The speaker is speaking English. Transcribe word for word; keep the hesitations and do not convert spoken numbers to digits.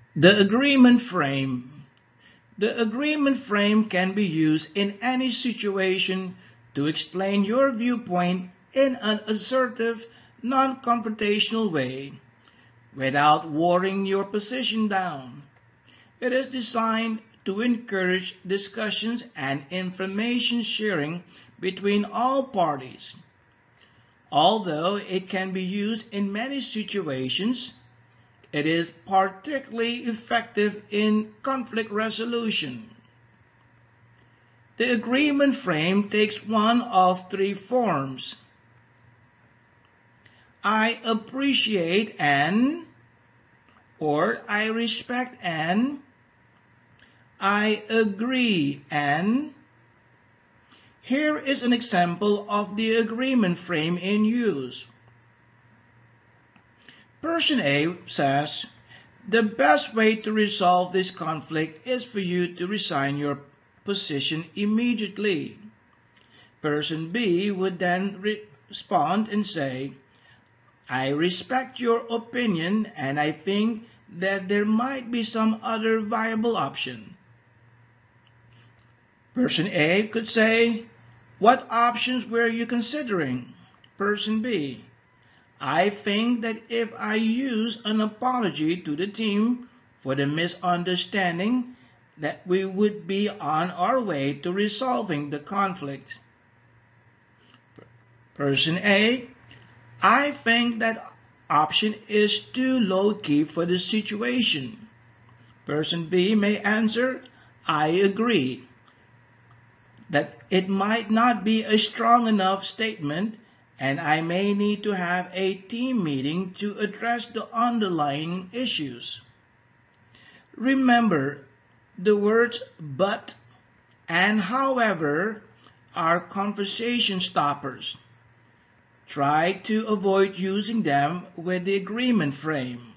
The agreement frame. The agreement frame can be used in any situation to explain your viewpoint in an assertive, non-confrontational way, without watering your position down. It is designed to encourage discussions and information sharing between all parties. Although it can be used in many situations, it is particularly effective in conflict resolution. The agreement frame takes one of three forms. I appreciate and, or I respect and, I agree and. Here is an example of the agreement frame in use. Person A says, the best way to resolve this conflict is for you to resign your position immediately. Person B would then respond and say, I respect your opinion and I think that there might be some other viable option. Person A could say, what options were you considering? Person B, I think that if I use an apology to the team for the misunderstanding, that we would be on our way to resolving the conflict. Person A, I think that option is too low-key for the situation. Person B may answer, I agree, that it might not be a strong enough statement and I may need to have a team meeting to address the underlying issues. Remember, the words but and however are conversation stoppers. Try to avoid using them with the agreement frame.